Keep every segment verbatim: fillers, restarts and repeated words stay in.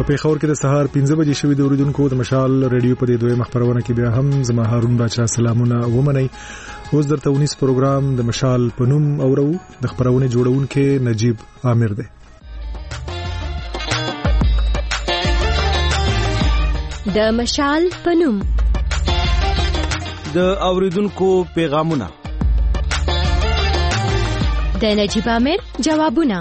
پیښور کې د سهار پنځه بجې شوې د اوریدونکو د مشال ریډیو په دې دویمه خبرونه کې بیا هم زما هارون باچا سلامونه ومنئ. اوس درته ونیس پروګرام د مشال په نوم اورو. د خبرونه جوړونکو نجیب عامر دی. د مشال په نوم د اوریدونکو پیغامونه، د نجیب عامر جوابونه.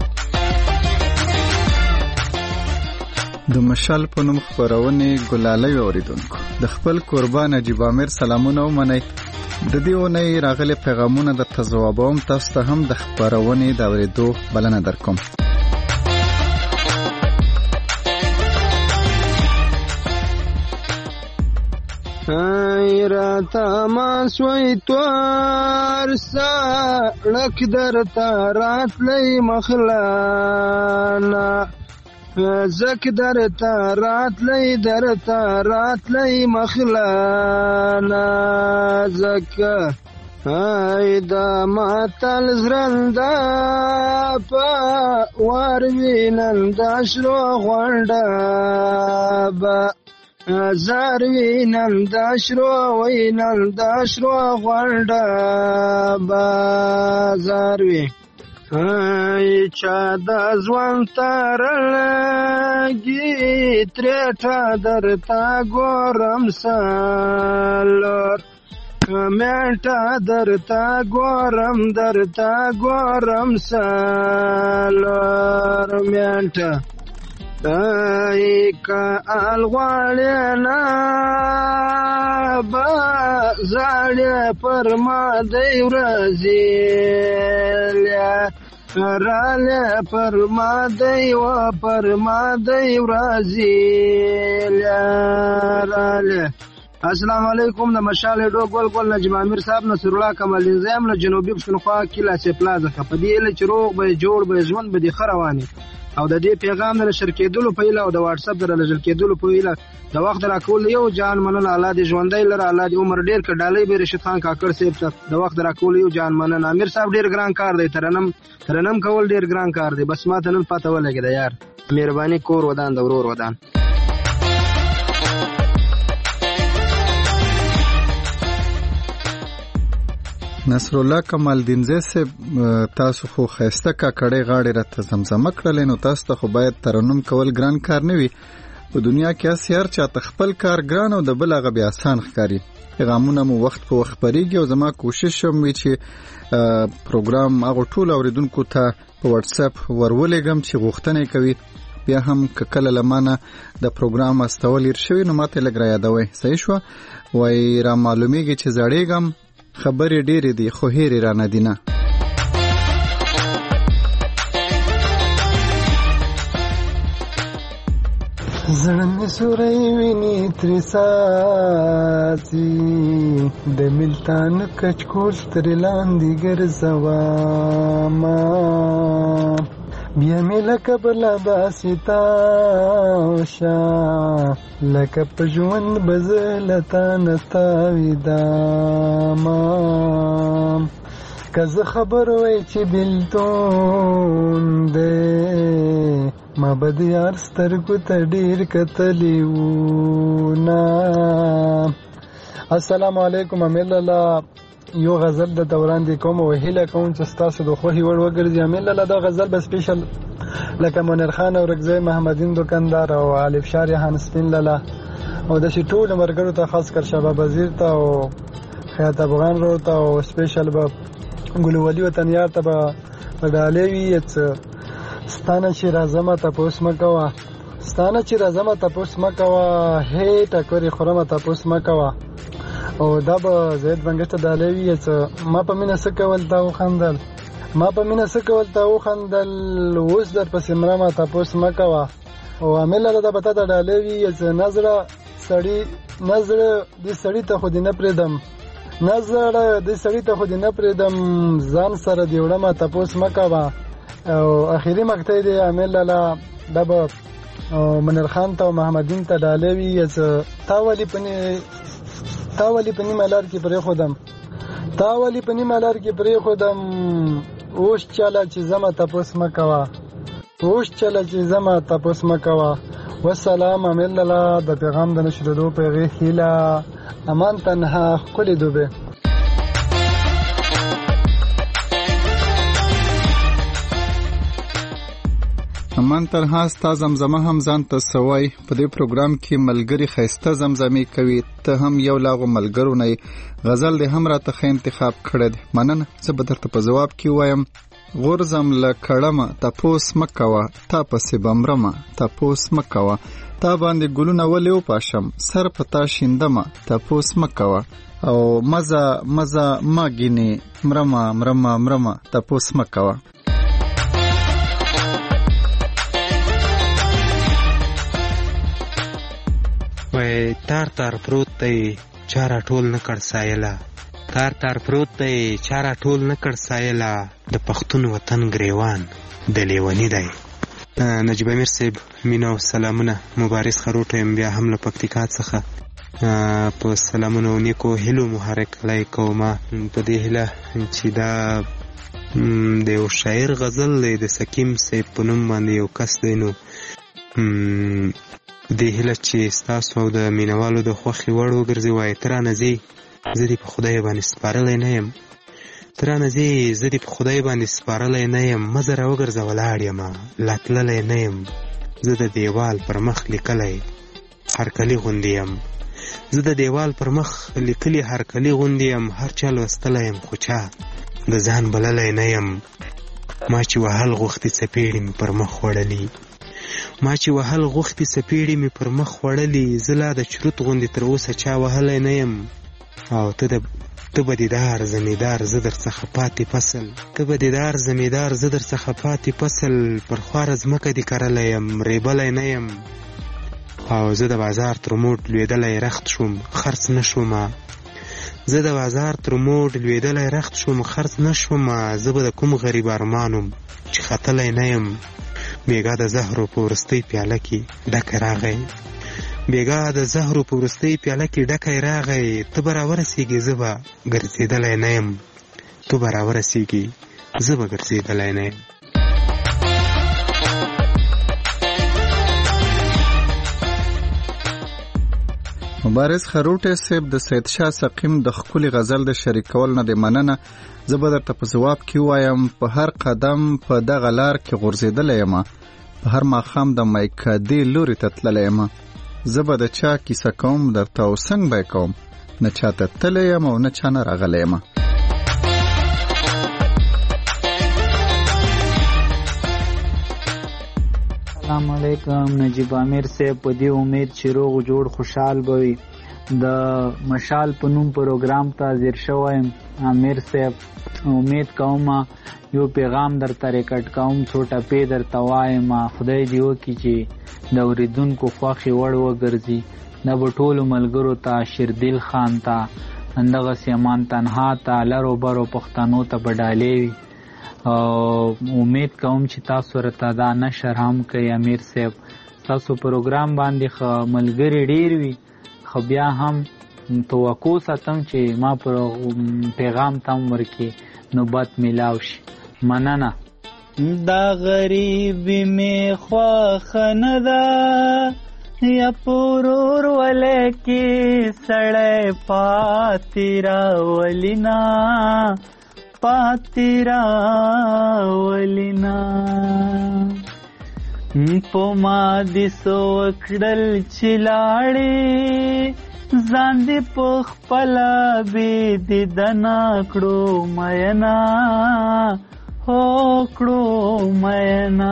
د مشال په نوم خبرونه ګلالۍ اوریدونکو د خپل قربان نجیب عامر سلامونه ومنئ. د دې ونې راغلي پیغامونه د تجوابوم تاسو ته هم د خبرونه د اوریدو بلنه درکوم. حیرتا ما سوی توار سړک درته راتلی مخلانا، زک درته راتلی درته راتلی مخلانا، زک ایدا ماتل زرنده پا واروینن داشلو غونده با زاروی ننداشرو وی ننداشرو غونده بازاروی ای چا د ځوان ترلګي ترټه درته ګورم سالور، مېټه درته ګورم درته ګورم سالور مېټه ای که الغواړینا با زاړې پر ما دی ورځې راله پر ما دی و پر ما دی ورځې راله. السلام علیکم. د مشال ډو ګل ګل نجم امیر صاحب نصر الله کمال نظام له جنوبي پښتونخوا کلا سي پلازا په دې له چروغ به جوړ به ژوند به دي خرواني او د دې پیغام د نشر کېدلو په اله او د واتس اپ د نشر کېدلو په اله د وخت راکول یو جان مننه الله دې ژوندۍ لره، الله دې عمر ډیر ک ډالۍ به رشید خان کاکړ صاحب د وخت راکول یو جان مننه. امیر صاحب ډیر ګران کار دی، ترنم ترنم کول ډیر ګران کار دی، بس ما ته نن پته ولګی دا یار. مهرباني کور ودان د ورور ودان. نصر الله کمال دینزه سے تاسو خو خسته کا کړي غاړي راته زمزمه کړل، نو تاسو ته خو باید ترنم کول ګران کار نه وي. په دنیا کې اسيار چا تخپل کار ګران او د بل هغه بیا آسان ښکاري. پیغامونه مو وخت په وخت پریږي او زما کوشش هم وي چې پروګرام هغه ټول اوریدونکو ته په واتس اپ ورولېږم چې غوښتنه کوي. بیا هم کله لمانه د پروګرام استول شوی نو ماته لګ را یادوي. صحیح شو وای را معلومیږي چې زړېګم خبرې ډېرې دي خو هېرې را نه دي نه. زړه مې سوری ویني ترې څاڅي، د ملتان کچکول ترې لاندې ګرځومه، بیا مې لکه بله داسې تاوشه، لکه په ژوند به زه له تا نه تاویدمه، که زه خبر وای چې بېلتون دی ما به د یار سترګو ته ډېر کتلی وو نه. السلام علیکم. امیر لالا یو غزل د دوران دی کوم او هیله کوم چې ستاسو د خوښې وړ وګرځي. امیر لالا دا غزل به سپیشل لکه منیر خان او رګزی محمدین دکاندار او الف شار هان سپین لالا او د شي ټول مرګرو ته خاص کر شباب وزیر ته او خیات افغان رو ته او سپیشل به ګل ولی وطن یار ته به ډالې وي. ستانه چې راځم تاسو مکوا، ستانه چې راځم تاسو مکوا، هې ټکوري خورم تاسو مکوا او دا به زید بنګشت دالوی چې ما په مینه سکول تا وخندل، ما په مینه سکول تا وخندل، اوس در پسې مرما تاسو مکوا او عمل له دا پتا دالوی چې نظر سړی نظر دې سړی ته خو دې نه پریدم، نظر دې سړی ته خو دې نه پریدم، ځان سره دی وړم تاسو مکوا. او اخیری مقطع دی عمل لاله دب منیر خان ته محمدین ته دالوی چې تاولی پنی تاولی پنی ملار کې پرې خودم، تاولی پنی ملار کې پرې خودم، اوس چاله چې زما تاسو مکوا، اوس چاله چې زما تاسو مکوا، والسلام امین الله د پیغام د نشریدو پیغې هیله امان تنها خپل دوبه امان تنها ستا زمزمه هم ځان ته سوای په دې پروګرام کې ملګری خیسته زمزمې کوي ته هم یو لاغو ملګرو نه غزل دې هم راته ښه انتخاب کړی دی مننه زه به درته په ځواب کې وایم غورځم له کړمه تپوس مه کوه تا پسې به مرمه تپوس مه کوه تا باندې ګلونه ولې وپاشم سر په تا شیندمه تپوس مه کوه او مزه مزه ما ګینې مرمه مرمه مرمه تپوس مه کوه وای تار تار پروت دی چارا ټول نه کړ سایلا تار تار پروت دی چارا ټول نه کړ سایلا د پښتون وطن گریوان د لیونی دی. نجیب امیر صاحب مینا و سلامونه مبارز خروټ یم بیا هم له پکتیکا څخه په سلامونو نیکو هلو محرک لای کومه په دې هله چې دا د یو شاعر غزل دی د سکیم صاحب په نوم باندې یو کس دی نو دې هله چې ستاسو او د مینوالو د خوښې وړ وګرځي وایي ته رانه ځې زه دې په خدای باندې سپارلی نه یم ته رانه ځې زه دې په خدای باندې سپارلی نه یم مه زه راوګرځه ولاړ یمه لا تللی نه یم زه د دیوال پر مخ لیکلی هرکلي غوندې یم زه د دیوال پر مخ لیکلي هرکلي غوندې یم هر چا لوستلی یم خو چا د ځان بللی نه یم ما چې وهل غوښتې څپېړې مې پر مخ وړلي ما چې وهل غوښتې څپېړې مې پر مخ وړلي زه لا د چروت غوندې تر اوسه چا وهلی نه یم او ته د ته به دیدار زمیدار زه در څخه پاتې فصل ته به دیدار زمیدار زه در څخه پاتې فصل پر خواره ځمکه دې کرلی یم ریبلی نه یم او زه د بازار تر موټ لوېدلی رخت شوم خرڅ نه شومه زه د بازار تر موټ لوېدلی رخت شوم خرڅ نه شومه زه به د کوم غریب ارمانم چې ختلی نه یم بیګا د زهرو په وروستۍ پیاله کې ډکی راغی بیګا د زهرو په وروستۍ پیاله کې ډکی راغی ته به راورسېږې زه به ګرځېدلی نه یم ته به راورسېږې زه به ګرځېدلی نه یم. مبارز خروټی صاحب د سید شاه سقیم د ښکلي غزل د شریکول نه د مننه زه به درته په ځواب کې وایم په هر قدم په دغه لار کې غورځېدلی یم په هر ماښام د میکدې لوري ته تللی یم زه به د چا کیسه کوم درته او څنګ به یې کوم نه چا ته تللی یم او نه چا نه راغلی یم. السلام علیکم نجیب امیر صاحب په دې امید چې روغ جوړ خوشحال به وي د مشال په نوم پروګرام ته حاضر شوی امیر صاحب امید کوم یو پیغام درته ریکارډ کوم څو ټپې درته وایم خدای دې وکړي چې د اورېدونکو خوښې وړ وګرځي دا به ټولو ملګرو ته شیردل خان ته همدغسې امان تنها ته لرو برو پښتنو ته به ډالۍ وي او امید کوم چې تاسو راته دا نشر هم کوي امیر صاحب تاسو پروګرام باندې ښه ملګري ډېر وي خو بیا هم توقع ساتم چې ما پر پیغام تم ورکي نوبت میلاو شي مننه. دا غریبی می خواخه نه ده یا پرور ولکی سړی پاتې راولینا پاتې راولینا په ما دې څه وکړل چې لاړې ځان دې په خپله بې دیدنه کړو مینا هو کړو مینا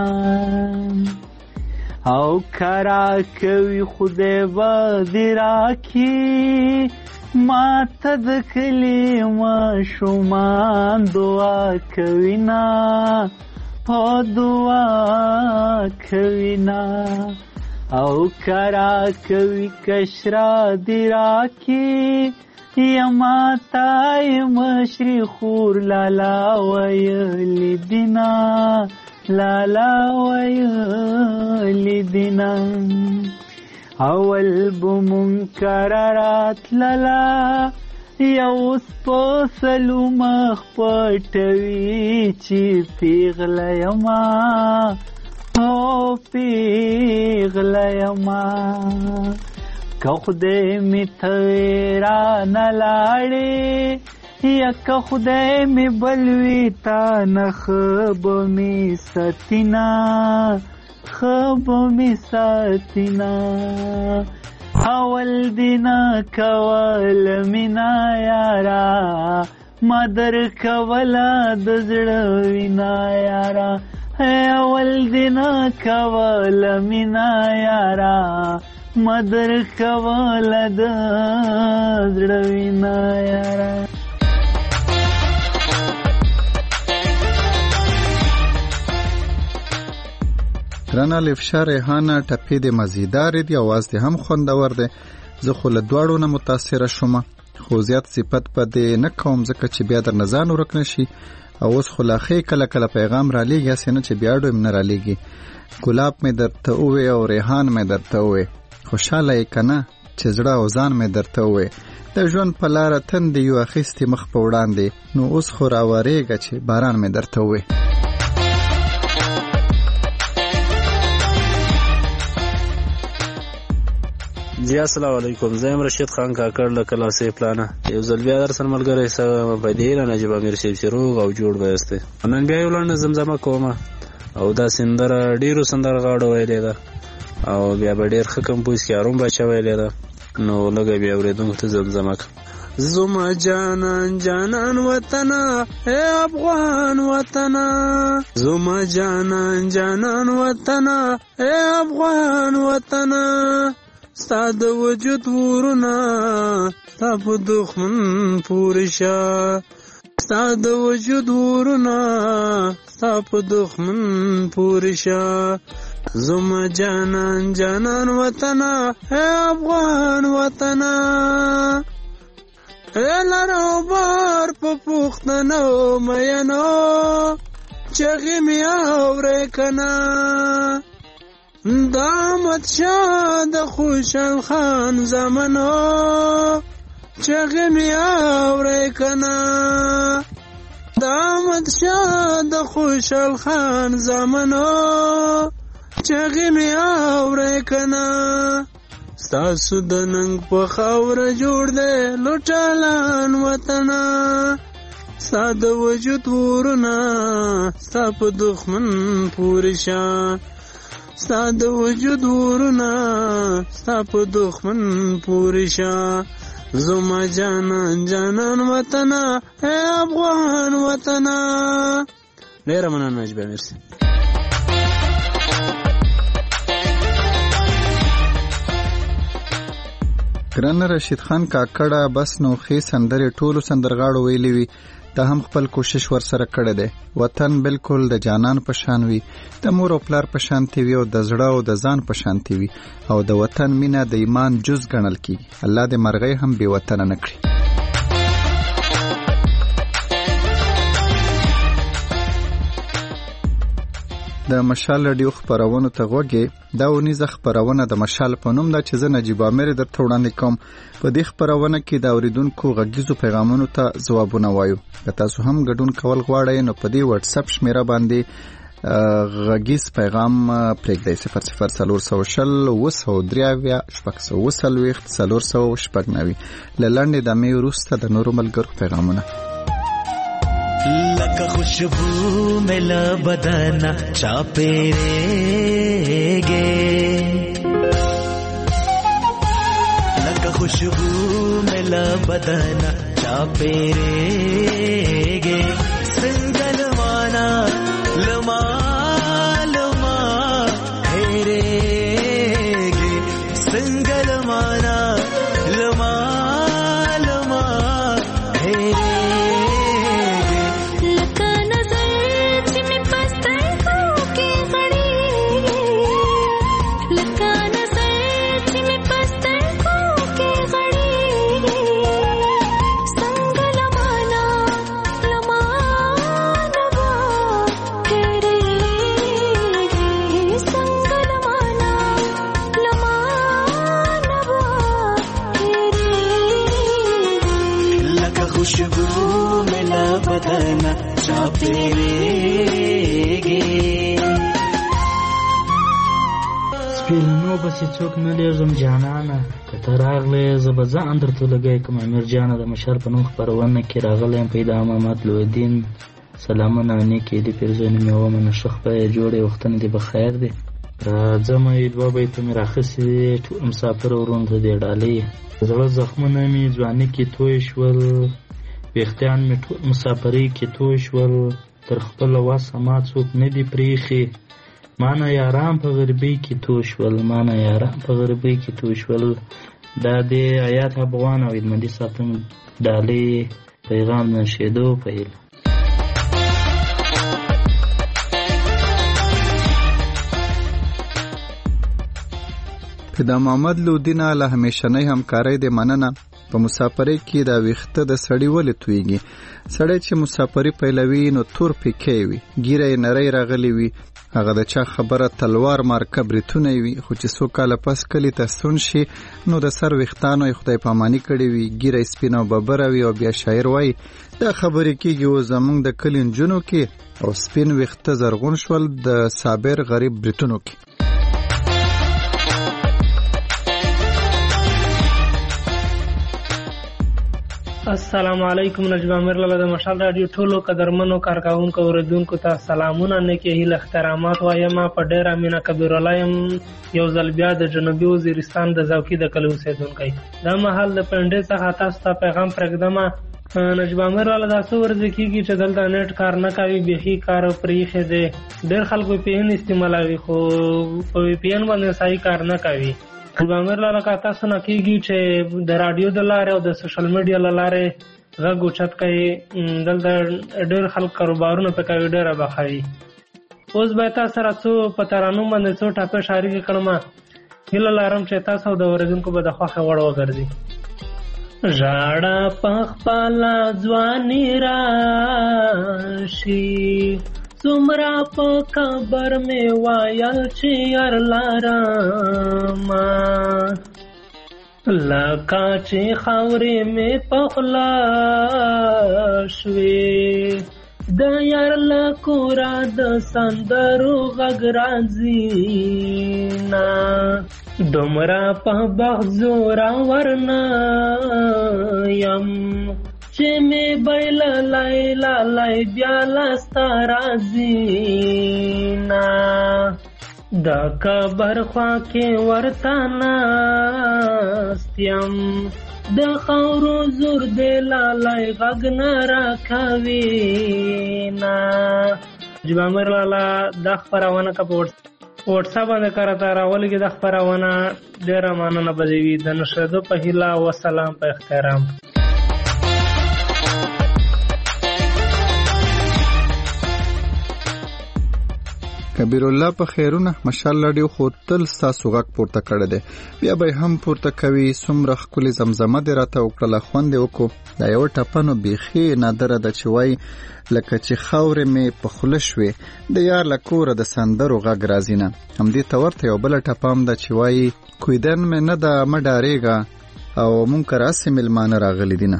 او کرا کوي خدای به دې راکړي ما ته د کلي ماشومان دعا کوي نه په دعا کوي نه او کرا کوي کشرا دی راکی یا ماتای مشری خور لالا ویلی دینا لالا ویلی دینا اول بمنکرات لالا یو سپوسلو مخ پټوي چې پیغله یما او پیغلیم که خدای می تیرا نلاړې یا که خدای می بلوي تا نه خب می ستینا خب می ستینا اول دینا کول مینا یارا مادر کولا د زړه وینا یارا اول دینا کول مینا یارا مادر کولا د زړه وینا یارا. رنا لفشا ریحانه ټپې د مزیدار دي، اواز دې هم خوندور دی. زه خو له دواړو نه متاثره شوم، خو زیات صفت په دې نه کوم ځکه چې بیا در نزان ورک نشي. او اوس خو لا خې کله کله پیغام را لیږي هسې نه چې بیا ډویم نه را لیږي. ګلاب مې درته ووې او ریحان مې درته ووې، خوشحاله یې که نه چې زړه او ځان مې درته ووې. د ژوند په لاره تندې یو اخیستې مخ په وړاندې، نو اوس خو راورېږه چې باران مې درته ووې. جی السلام علیکم، زه یم رشید خان کاکړ له کلاسې پلانه. یو ځل بیا در سره ملګری سم په دې را نجیب امیر صاحب چې روغ او جوړ به یاستئ. نن بیا یو لنډه زمزمه کومه او دا سندره ډېرو سندرغاړو ویلې ده او بیا به ډېر ښه کمپوز کې هارون باچا ویلې ده، نو لږه بیا اورېدونکو ته زمزمه کړم. زما جانان جانان وطنه اے افغان وطنه، زما جانان جانان وطنه اے افغان وطنه، ستا د وجود ورونه ستا په دښمن پورې شه، ستا د وجود ورونه ستا په دښمن پورې شه. زما جانان جانان وطنه اے افغان وطنه، اے لرو بار په پوښتنو مینو چغې مې اورې که نه، د احمد شاه د خوشحال خان زمانو چغې مې اورې که نه، د احمد شاه د خوشحال خان زمانو چغې مې اورې که نه، ستاسو د ننګ په خاوره جوړ دی لوټالان وطنه، ستا د وجود ورونه ستا په دښمن پورې شه، ستا د وجود ورونه ستا په دښمن پورې شه. زما جانان جانان وطنه اے افغان وطنه. ډېره مننه نجیب امیر صاحب. ګران رشید خان کاکړه بس نو ښې سندرې ټولو سندرغاړو ویلې وي، ته هم خپل کوشش ورسره کړی دی. وطن بالکل د جانان په شان وي، د مور او پلار په شانتې وي او د زړه او د ځان په شانتې وي، او د وطن مینه د ایمان جز ګڼل کېږي. الله دې مرغۍ هم بې وطنه نه کړي. د مشال رادیو خپرونو ته غوږی. دا ونیزه خپرونه د مشال په نوم ده چې زه نجیب امیر درته وړاندې کوم. په دې خپرونه کې د اوریدونکو غږیزو پیغامونو ته ځوابونه وایو. که تاسو هم ګډون کول غواړئ نو په دې واتس اپ شمیره باندې غږیز پیغام پرېږدئ: صفر صفر څلور سوه شل اوه سوه درې اویا شپږ سوه اوه څلوېښت څلور سوه شپږ نوي. له لنډې دمې وروسته د نورو ملګرو پیغامونه. لکه خوشبو ملا بدنا چاپېږي، لکه خوشبو ملا بدنا چاپېږي، څنګه لمانا لما لما هېرېږي، څنګه لمانا لما لما هېرېږي. खुशबू मिला बदना चापेगी. سپېلنو پسې څوک نه لېږم جانانه، که ته راغلې زه به ځان درته لګی کړم. امیر جانه د مشال په نوم خپرونه کې راغلی یم. پیدا محمد لویدین سلامونه نیکې دې پیرزونې مې ومنه. ښه خدای جوړې وختونه دې بخیر دی. راځم دوه بیته مې راخیستې دي ټول مسافر ورونو ته دې ډالۍ. زړه زخمونه مې ځواني کې توی شول، ویښتان مې ټول مسافرۍ کې توی شول. تر خپله وسه ما څوک نه دي پرېښي، مانه یاران په غریبۍ کې تو شول، مانه یاران په غریبۍ کې تو شول. دا د آیات افغان او ادمندي ساتم ډالۍ پیغام نشیدو پیل. پیدا محمد لودینه له همیشنۍ همکارۍ د مننه. په مسافرۍ کې دا ویښته د سړی ولې تویږي؟ سړی چې مسافرۍ پیلوي نو تور پیکی وي، ګیره یې نری راغلی وي، هغه د چا خبره تلوار مارکه بریتونه وي، خو چې څو کاله پس کلي ته ستون شي نو د سر ویښتانو یې خدای پاماني کړې وي، ګیره یې سپینه او ببره وي. او بیا شاعر وایي دا خبرې کېږي اوس زموږ د کلي نجونو کې، او سپین ویښته زرغون شول د صابر غریب بریتونو کې. السلام علیکم. نجیب امیر لاله د مشال رادیو ټولو قدرمنو کارکوونکو اوریدونکو ته سلامونه، نیکې هیله احترامات وایم. په ډېره مینه کبیر الله یم، یو ځل بیا د جنوبي وزیرستان د ذوقي د کلي اوسېدونکی. دا مهال د پنډۍ څخه تاسو ته پیغام پرېږدمه. نجیب امیر لاله دا څه ورځې کېږي چې دلته نیټ کار نه کوي، بیخي کار پرېښی دی. ډېر خلک وی پی این استعمالوي خو په وی پی این باندې صحیح کار نه کوي. امیر لاله که تاسو نه کېږي چې د راډیو د لارې او د سوشل میډیا له لارې غږ اوچت کوي، دلته ډېر خلک کاروبارونه پې کوي، ډېره بخوي. اوس به تاسو سره څو په ترانو باندې څو ټاپې شاعري کړم. هیله لرم چې تاسو او د اورېدونکو به د خوښې وړ وګرځي. ژړه په خپله ځواني راشي، څومره په قبر مې ویل چې یار لرمه، لکه چې خاورې مې په خوله شوې، د یار له کوره د سندرو غږ راځي نه، دومره په بخت زورور نه یم چې مې بایللی لالی بیا لاسته راځي نه، د قبر خوا کې ورته ناست یم، د خاورو زور دی لالی غږ نه راکوي نه. نجیب امیر لاله دا خپرونه که په وټساپ باندې کارته راولګي دا خپرونه ډېره مننه به دې وي. د نشریدو په هیله وسلام په احترام. کبیر الله په خیرونه. مشال رادیو خو تل ستاسو غږ پورته کړی دی، بیا به هم پورته کوي. څومره ښکلې زمزمه دې راته وکړله، خوند یې وکړو. دا یوه ټپه نو بیخي نادره ده چې وایي لکه چې خاورې مې په خوله شوې، د یار له کوره د سندرو غږ راځي نه. همدې ته ورته یو بله ټپه هم ده چې وایي کویدن مې نه ده مه ډارېږه، او مونږ که راسې مېلمانه راغلي دي نه.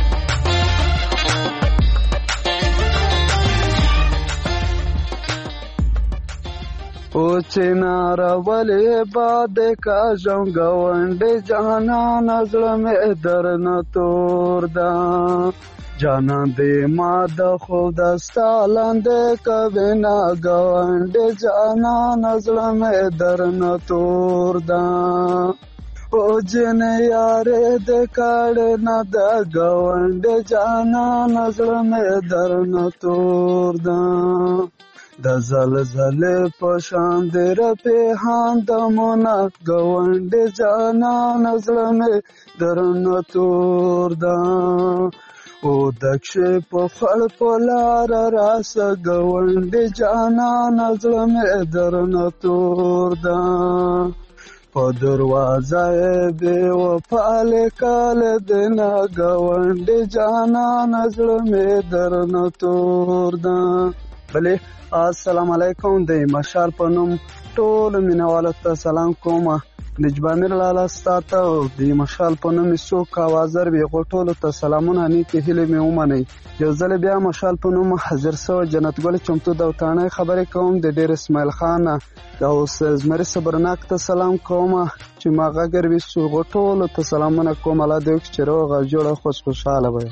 او چنارا ولی باد کا جنگونڈ جانا نظر میں درن تور دا جانا دے ماد خود سالن دے کبھی نا گونڈ جانا نظر میں درن تور دا او جن یار دے کڑ نہ دا گونڈ جانا نظر میں درن تور دا د زلزل پشان در پیهان دمونا گوند جانا نظر میں درن تور دا او دکش پخل پلار راس گوند جانا نظر میں درن تور دا پا دروازه بے وفال کال دینا گوند جانا نظر میں درن تور دا. بله السلام علیکم. د مشال په نوم ټول مینوالو ته سلام کوم. نجبامیر لالا ستا ته او د مشال په نوم یې څوک اوازر وي هغو ټولو ته سلامونه نیکې هیلې مې ومنئ. یو ځل بیا مشال په نوم حاضر سوی جنت ګل چمتو د وطانۍ خبرې کوم د ډېر اسماعیل خان او زمري صبرناک ته سلام کوم چې ما غږر وي هغو ټولو ته سلامونه کوم. الله دې وکړي چې روغ او جوړ او خوش خوشحاله وي.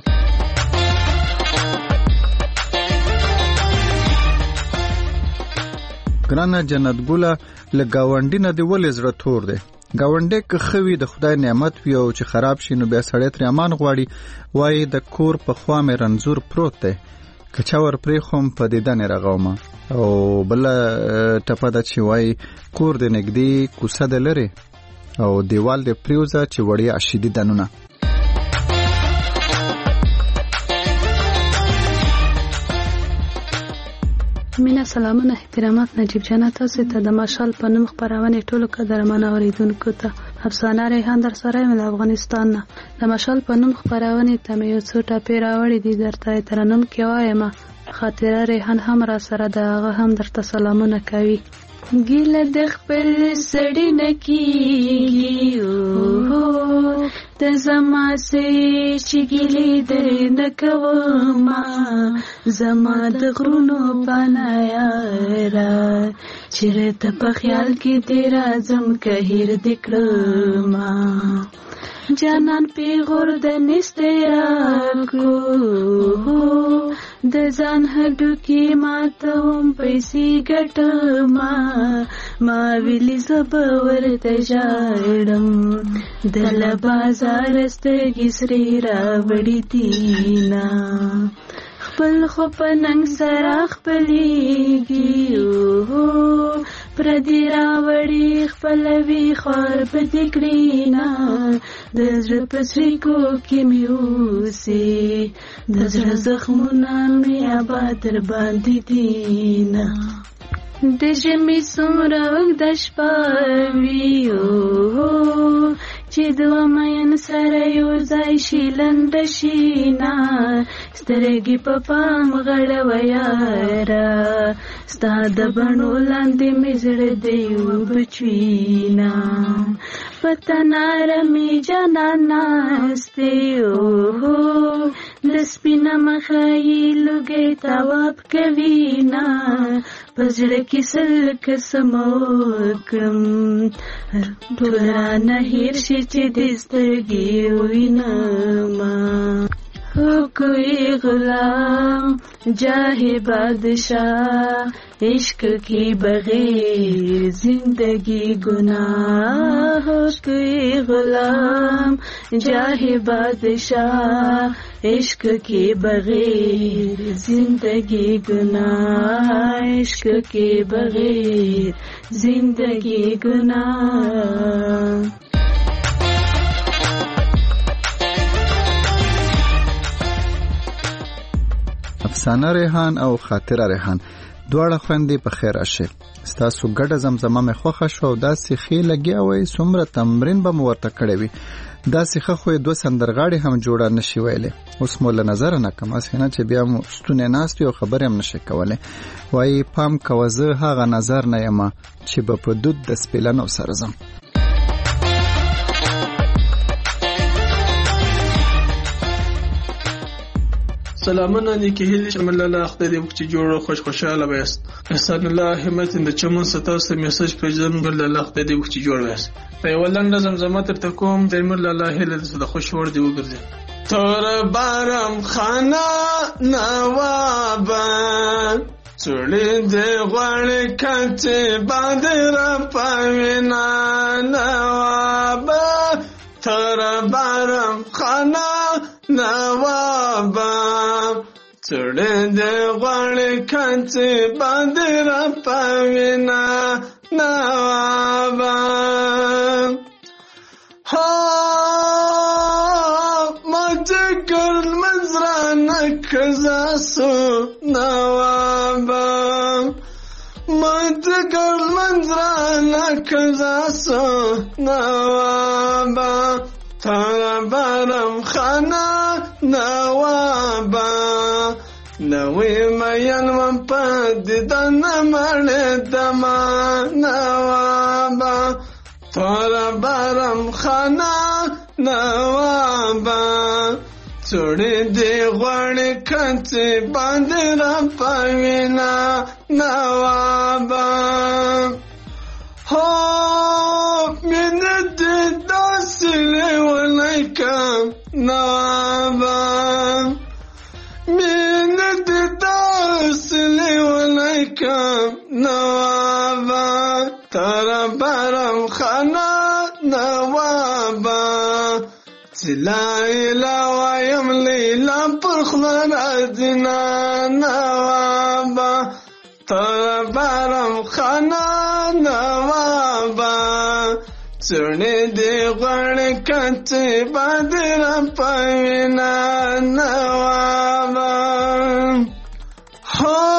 ګرانه جنت ګله له ګاونډي نه دې ولې زړه تور دی؟ ګاونډی که ښه وي د خدای نعمت وي او چې خراب شي نو بیا سړی ترې امان غواړي. وایي د کور په خوا مې رنځور پروت دی که چا ور پرېښوم په دیدن یې رغومه. او بله ټپه ده چې وایي کور دې نږدې کوڅه دې لرې او دیوال دې پرېوځه چې وړیا شیدي دنونه. مینا سلامونه احترامات نجیب جان تاسو ته د مشال په نوم خبرونه ټولو قدرمن اوریدونکو ته افسانه ریحان در سره یم د افغانستان نه. د مشال په نوم خبرونه ته مې یو څو ټاپې راوړې دي درته ترنم کې وایم. خاطره ریحان هم را سره ده هغه هم درته سلامونه کوي. ګیله د خپل سړی نه کیږي او د زما سې چې ګیلې در نه کومه زما د غرونو پناه یاره چېرته په خیال کې دې راځم که هیر دې کړمه جانان پیغور د نسته راکو د ځان هډوکي ماتوم پیسې ګټما ما ویلي زه به ورته ژاړم د بازار سترګې سرې راوړې دينا خپل خو په ننګ سره خپلېږي پردي راوړي خپلوي خوار به دې کړينا د زړه په سريکو کې مې اوسې د زړه زخمونه مې آباد در باندې دينا د ژمي څومره اوږده شپه وي چې دوه مین سره یو ځای شي لنډه شینا سترګې په پام غړوه یاره ستا د بڼو لاندې مې زړه دی وبچوینا په تناره مې جانان ناستې د سپینه مخه یې لوګی تواب کوینا په زړه کې سل قسمه وکړم ټول رانه هېر شي چې دې سترګې ووینمه. ہو کوئی غلام جاہے بادشاہ عشق کی بغیر زندگی گناہ ہو کوئی غلام جاہے بادشاہ عشق کے بغیر زندگی گناہ عشق کے بغیر زندگی گناہ. افسانه ریحان او خاطره ریحان دواړه خويندې په خیر راشه. ستاسو ګډه زمزمه مې خوښه شو او داسې ښې لګیا وای څومره تمرین به مو ورته کړی وي. داسې ښه خو دوه سندرغاړي هم جوړه نشي ویلې. اوس مو له نظر نه کم اسنه چې بیا مو ستونه ناست یو خبرې هم نشي کولای. وای پام کوه زه هغه نظر نه یم چې په پدود د سپیلنو سره زم. سلامونه نیکی هیلی شمال الله خدای دې وکړي جوړ او خوش خوشاله وایست. احسان الله همت د چمن ستاسو میسج پیژن ګل الله خدای دې وکړي جوړ وایست. په ولنډ زمزمه تر تکوم د مل الله هله د خوش ور دی وګرځي. تور بارم خانه نواب چړې دې غړې کته باندې را پوینا نواب تور بارم خانه نواب چړې دې غړې کته باندې را پوینا نواب ها مجګر مزرانه کزاسو نواب مجګر مزرانه کزاسو نواب تر بارم خانه نواب نوې مېن من پد دنه مړ دما نواب تر خانا نوابا چوڑی دی غوڑی کچی باندی را پاوینا نوابا ہو من دی داسلی ولیکم نوابا من دی داسلی ولیکم نوابا تارا برم خانا نوابا لا إله ويملي برخنا ردنا نوابا طربارم خانا نوابا چونی دی غوڑی کچی بادرم پاوینا نوابا ہو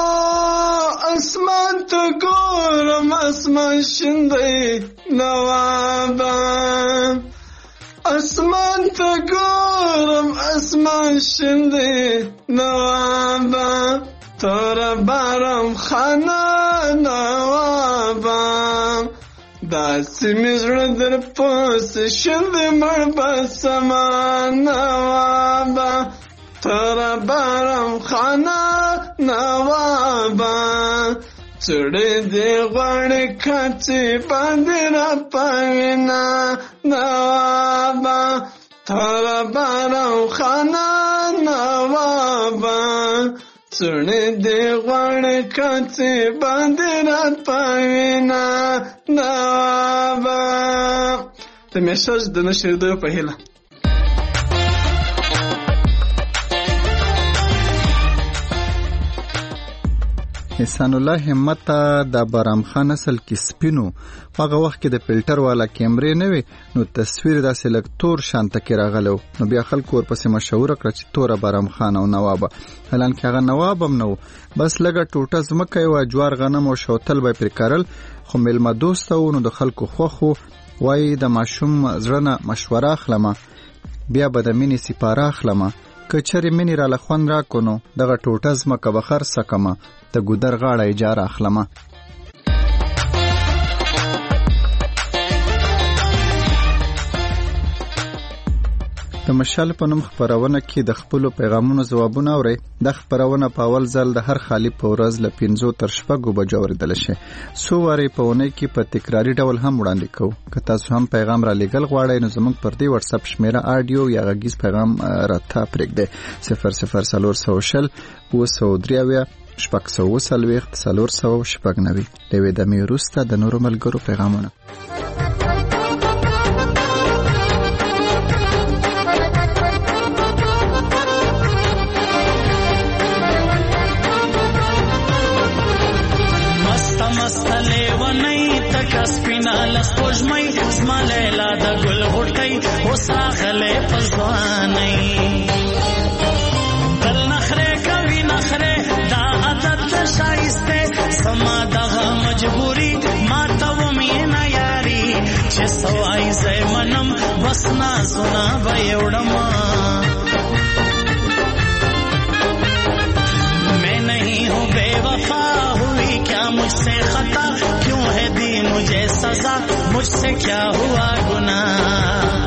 اسمان تو گورم اسمان شندی نوابا اسمان تا گورم اسمان شندی نوابا تورا بارم خانا نوابا داسی میزر در پوست شندی مربا سما نوابا تورا بارم خانا نوابا چوڑی دی غوڑی کچی باندی را پاوینا نوابا تارا بارم خانا نوابا چوڑی دی غوڑی کچی باندی را پاوینا نوابا د میسج د نشریدو په هیله احسان الله همت د بارام خان نسل کې سپینو هغه وخت کې د فلټر والا کیمرې نه وي نو تصویر داسې لږ تور شانته کې راغلو نو بیا خلکو ورپسې مشهور کړ چې تور بارام خان او نواب هلان کې هغه نواب هم نو بس لږه ټوټه ځمکه او جوار غنم او شوتل به پر کارل خو ملما دوست او نو د خلکو خوخو وای د ماشوم زړه مشوره اخلمه بیا به د مینې سپاره اخلمه کچری منی را لخوان را کنو دغه ټوټه زمکه بخر سکمه د ګودر غاړه اجاره اخلمه د مشال په نوم خبرونه کې د خپل پیغامونو جوابونه اوري د خبرونه په اول ځل د هر خالی په ورځ ل پنځو تر شپږو بجو اوریدل شي سو واری په ونه کې په تکراری ډول هم وړاندې کوو که تاسو هم پیغام را لګل غواړئ نو زموږ پر دې واتس اپ شمیره اډیو یا غږیز پیغام راته پرېږدئ صفر صفر څلور سوه شل اوه سوه درې اویا شپږ سوه اوه څلوېښت څلور سوه شپږ نوي د یوې دمې وروسته د نورو ملګرو پیغامونه ساغله پزواني دل نخره کوي نخره دا عادت شایسته سما دغه مجبوری ما ته ومینا یاري چې سوای زې منم بس نا سنا ويوړم मैं नहीं हूँ बेवफा हुई क्या मुझसे खता क्यों है दी मुझे सजा मुझसे क्या हुआ गुनाह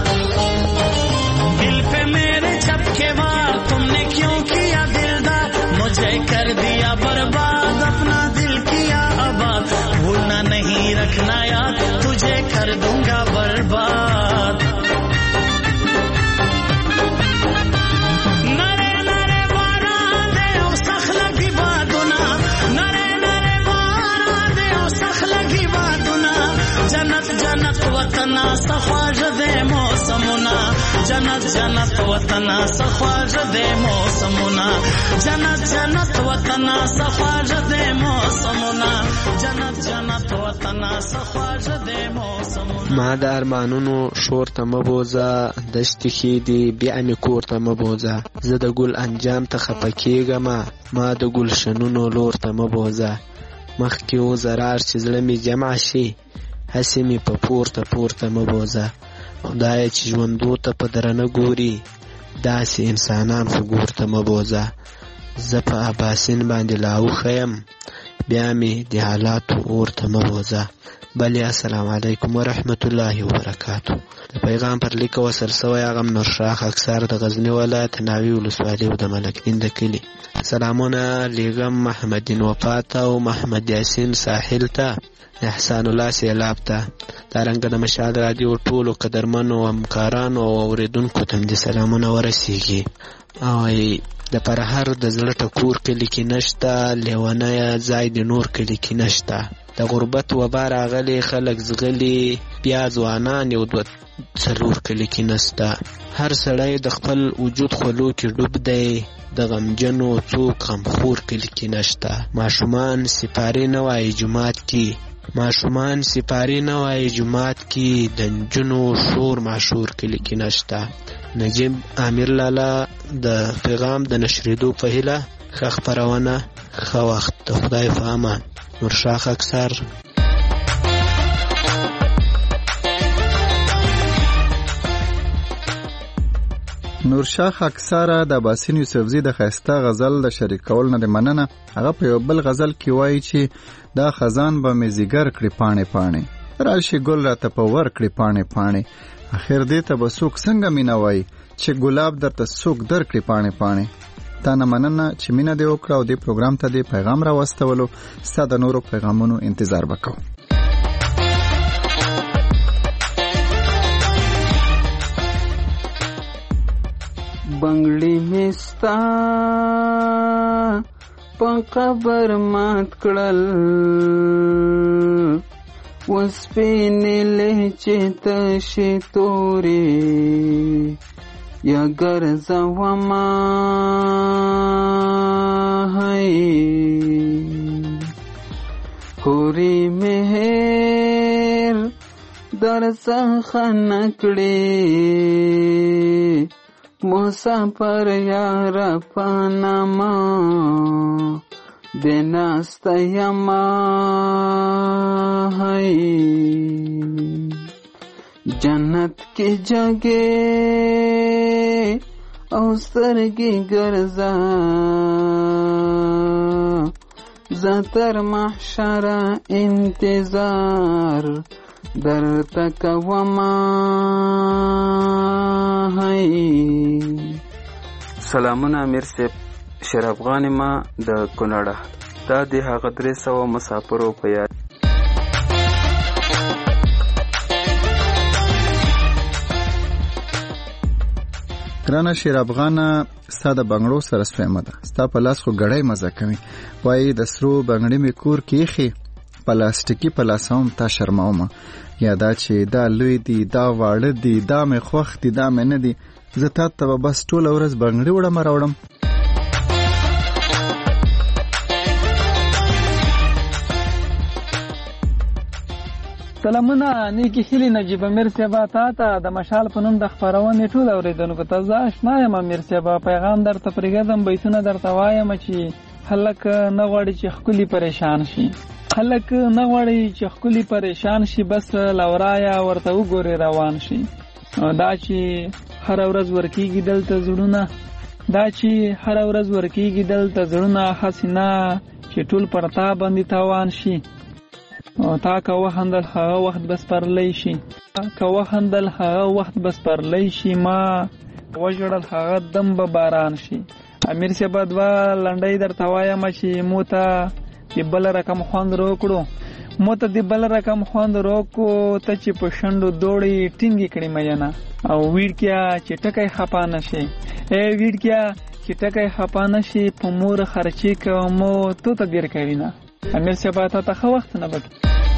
कर दिया बर्बाद अपना दिल किया आबाद भूलना नहीं रखना याद तुझे कर दूंगा बर्बाद नरे नरे वारा दे ओ सखला की बादुना नरे नरे वारा दे ओ सखला की बादुना जन्नत जन्नत वतना सफाज दे मौसमुना जन्नत जन्नत वतना सफाज दे मौसमुना जन्नत जन्नत वतना सफाज दे मौसमुना जन्नत जन्नत वतना सफाज दे मौसमुना ما د ارمانونو شور ته مبوزه دشتې کې دی بیا مې کور ته مبوزه زه د ګل انجام ته خفه کېږم ما د ګلشنونو لور ته مبوزه مخکې و زرار چې زړه مې جمع شي هسې مې په پورته پورته مبوزه خدایه چې ژوندو ته په درنه ګوري داسې انسانان خو ګور ته مبوزه زه په اباسین باندې لاوښه یم بیا مې د حالاتو اور ته مه بوځه. بلې السلام علیکم ورحمت الله وبرکاتو. د پیغام پر لیک وصل سوی هغه نورشاه اکثر د غزنی ولایت ناوی ولسوالي او د ملکدین د کلي. سلامونه لیږم محمدین وفات او محمد یاسین ساحل ته، احسان الله سیلاب ته، دارنګه د مشال رادیو ټولو قدرمنو همکارانو او اوریدونکو ته دې سلامونه ورسیږي. او د پرهر د زړه ټکور کلي کې نشته، لیونی ځای د نور کلي کې نشته. د غربت وبا راغلی خلک زغلي، بیا ځوانان یو دوه څلور کلي کې نسته. هر سړی د خپل وجود خولو کې ډوب دی، د غمجنو څوک غمخور کلي کې نشته. ماشومان سپارې نه وایي جومات کې، ماشومان سپارې نه وایي جومات کې، د نجونو شور ماشور کلي کې نشته. نجیب امیر لالا د پیغام د نشریدو په هیله ښه خپرونه، ښه وخت، د خدای په امان. نورشاه اکثر. نورشاه اکثر د باسین یوسفزي د خسته غزل د شریکول نه مننه. هغه په یو بل غزل کې وایي چې دا خزان به مې زیګر کړي پاڼې پاڼې، راشي ګل راته په ور کړي پاڼې پاڼې. اخر دې ته به څوک څنګه مینه وایي چې ګلاب درته څوک در کړي پاڼې پاڼې. تا نه مننه چې مینه دې وکړه او دې پروګرام ته دې پیغام را واستولو. ستا د نورو پیغامونو انتظار وکړو. بنگړي مستا په قبر مات کړل، وسپینې لهجې تشې تورې یا ګرځومه هی خوري مهر در څخه نکړې مسافر یار پانما دناستا یما هی جنت کی جگہ او سترگی گرزا زتر محشر انتظار در تک وما هی. سلامونه امیر صاحب، شراب غان ما د کونړه. دا د هغه درې سوه مسافرو په یاد. ګرانه شیر افغانه، ستا د بنګړو سره سویمه ده، ستا په لاس خو ګړی مزه کوي. وایي د سرو بنګړي مې کور کې ایښي، پلاستیکي په لاسوم تا شرمومه. یا دا چې دا لوی دي، دا واړه دي، دا مې خوښ دي، دا مې نه دي، زه تا ته به بس ټوله ورځ بنګړي وړم راوړم. سلامونه نیکی هیلې نجیب امیر صاحبه، تا ته د مشال په نوم د خپرونې ټول اورېدونکو ته زه اشنا یم. امیر صاحبه پیغام درته پرېږدم، بیتونه درته وایم چې خلک نه غواړي چې ښکلي پریشان شي، خلک نه غواړي چې ښکلي پریشان شي، بس لورایه ورته وګورې روان شي. دا چې هره ورځ ورکېږي دلته زړونه، دا چې هره ورځ ورکېږي دلته زړونه، هسې نه چې ټول پر تا باندې تاوان شي. تا که وخندل هغه وخت بس پرلی شي، که وخندل هغه وخت بس پرلی شي، ما وژړل هغه دم به باران شي. امیر صاحب دوه لنډۍ درته وایم چې مو ته د بل رقم خوند روکړو، مو ته د بل رقم خوند روکو، ته چې په شنډو دوړې ټینګې کړې مینه، او ویډکیا چې ټکی خپا نه شي، ای ویډکیا چې ټکی خپا نه شي، په مور خرچې کومو تو ته ډېر کوي نه. امیر صاحب تا ته ښه وخت نه بکي.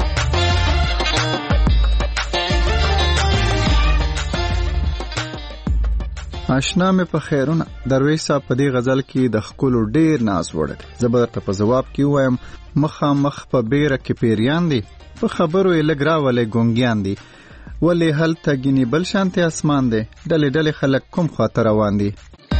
آشنا مې په خیرونه، درویش صاحب په دې غزل کې د ښکلو ډېر ناز وړی دی. زه به درته په ځواب کې ووایم مخامخ په بیره کې پیریان دي، په خبرو یې لږ راولی ګونګیان دي، ولې هلته ګینې بل شانتې اسمان دی، ډلې ډلې خلک کوم خواته روان دي.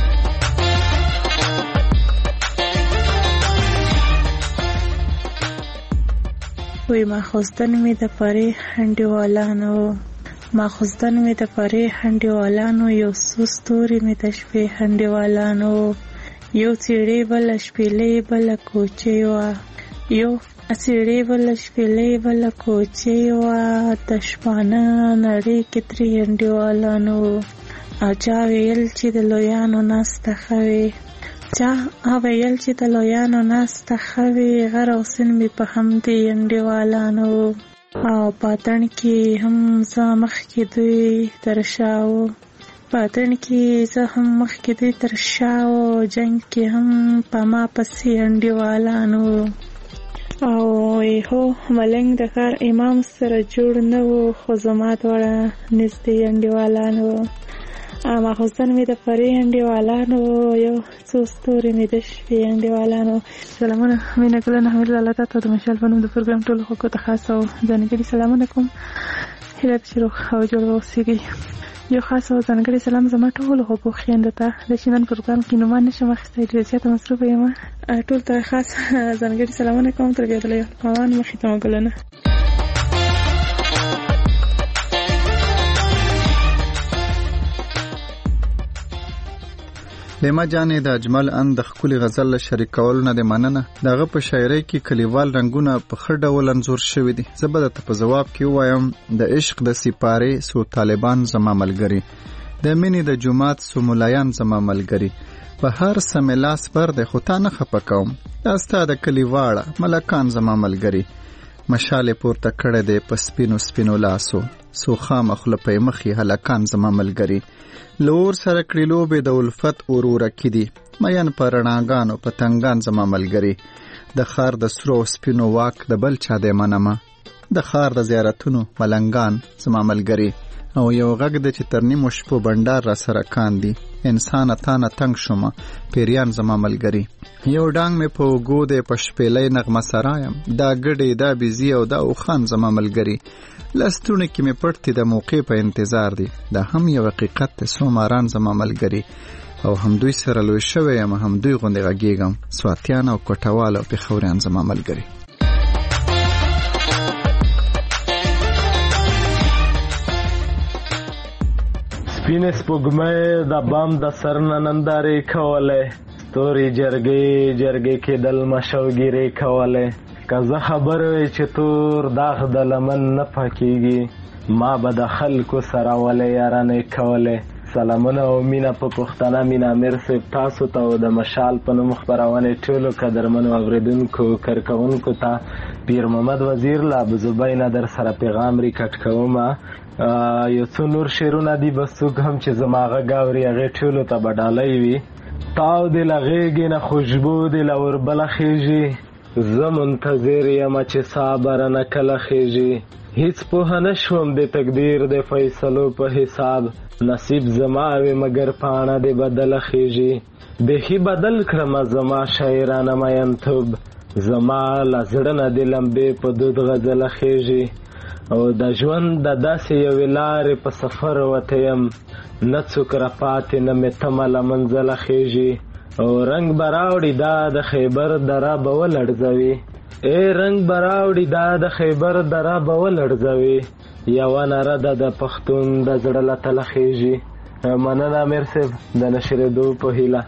وی ماخوستن می د پری هنډیوالانو، ماخوستن می د پری هنډیوالانو، یو څو ستوري می د شپې هنډیوالانو، یو څیړې بل شپېلې بل کوچې وا، یو اسیړې ولا شپېلې ولا کوچې وا د شپانه نړۍ کې ترې انډیوالانو او چا ویل چې د لویانو ناسته ښه وي چا ویل چې د لویانو ناسته ښه وي غر او سن مې په همدې انډیوالانو او پاتڼ کې هم زه مخکې دوی تر شا وو پاتڼ کې زه هم مخکې دوی تر شا وو جنګ کې هم په ما پسې انډیوالانو او هو ملنګ د ښار امام سره جوړ نه وو خو زما دواړه نږدې انډیوالانو ماخوستن مې د پرې انډیوالانو یو څو ستوري مې د شپې انډیوالانو. سلامونه مینه ګلنه حمید الله تاسو د مشال په نوم د پروګرام ټولو خلکو ته خاص او ځانګړي سلامونه کوم. هیله ده چې روغ او جوړ اوسئ. یو خاص او ځانګړي سلام زما ټولو خلکو خویندو ته د چې نن پروګرام کې نومان نشم اخیستی ډېر زیاته مصروفه یم. ټول ته خاص ځانګړي سلامونه کوم. تر بیا یو پاوان مخې ته ګلنه. لیما جانې د اجمل اند د ښکلي غزل له شریکولو نه د مننه دغه په شاعرۍ کې کلیوال رنګونه په ښه ډول انځور شوي دي. زه به درته په ځواب کې ووایم د عشق د سپارې سو طالبان زما ملګري د مینې د جومات سو ملایان زما ملګري په هر څه مې لاس بر دی خو تا نه خفه کوم دا ستا د کلي واړه ملکان زما ملګري مشالې پورته کړی دی په سپینو سپینو لاسو سو خامه خوله په یې مخې هلکان زما ملګري لور سره کړي لوبې د الفت اورورا کې دي مین په رڼاګانو پتنګان زما ملګري د ښار د سرو سپینو واک د بل چا دی منمه د ښار د زیارتونو ملنګان زما ملګري او یو غږ دی چې تر نیمو شپو بنډار را سره کاندي انسانه تا نه تنګ شومه پیریان زما ملګري یو ډانګ مې په اوږو دی په شپېلۍ نغمه سرایم دا ګډې دا بیزي او دا اوښان زما ملګري لستونه کې مې پټ دي د موقع په انتظار دي دا هم یو حقیقت دی څو ماران زما ملګري او همدوی سره لوی شوی یم همدوی غوندې غږېږم سواتیان او کوټوال او پېښوریان زما ملګري. سپینې سپوږمۍ د بام د سر نه نندارې کولې ستوري جرګې جرګې کېدل مشوګیرې کولې که زه خبر وی چې تور داغ د لمن نه پاکېږي ما به د خلکو سره ولې یارانې کولې. سلامونه او مینه په پښتانه مینه امیر صاحب تاسو ته او د مشال په نوم خپرونې ټولو قدرمنو اورېدونکو کارکوونکو ته پیر محمد وزیر له ابوزبۍ نه در سره پیغام ریکارډ کوم. یو څو نور شعرونه دي بس څوک هم چې زما غږ اوري هغې ټولو ته به ډالۍ وي. تاو دې له غېږې نه خوشبو دې له وربله خېږي زه منتظر یم چې سا به رانه کله خېږي هیڅ پوهه نه شوم د تقدیر د فیصلو په حساب نصیب زما وي مګر پاڼه دې بدله خېږي بیخي بدل کړمه زما شاعرانه مینتوب زما له زړه نه دې لمبې په دود غزله خېږي او د ژوند د داسې یوې لارې په سفر وته یم نه څوک راپاتې نه مې تمه له منزله خېږي او رنګ به راوړي دا د خیبر دره به ولړزوي ای رنګ به راوړي دا د خیبر دره به ولړزوي یوه نره ده د پښتون د زړه له تله خېږي. مننه امیر صاحب د نشرېدو په هیله.